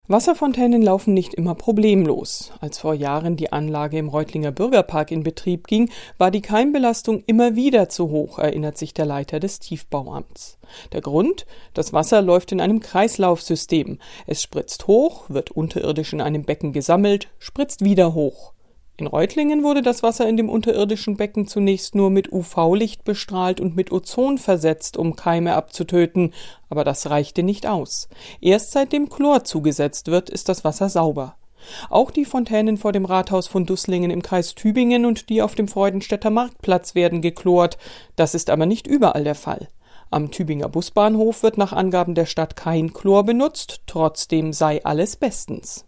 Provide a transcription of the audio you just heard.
Wasserfontänen laufen nicht immer problemlos. Als vor Jahren die Anlage im Reutlinger Bürgerpark in Betrieb ging, war die Keimbelastung immer wieder zu hoch, erinnert sich der Leiter des Tiefbauamts. Der Grund? Das Wasser läuft in einem Kreislaufsystem. Es spritzt hoch, wird unterirdisch in einem Becken gesammelt, spritzt wieder hoch. In Reutlingen wurde das Wasser in dem unterirdischen Becken zunächst nur mit UV-Licht bestrahlt und mit Ozon versetzt, um Keime abzutöten, aber das reichte nicht aus. Erst seitdem Chlor zugesetzt wird, ist das Wasser sauber. Auch die Fontänen vor dem Rathaus von Dusslingen im Kreis Tübingen und die auf dem Freudenstädter Marktplatz werden gechlort. Das ist aber nicht überall der Fall. Am Tübinger Busbahnhof wird nach Angaben der Stadt kein Chlor benutzt, trotzdem sei alles bestens.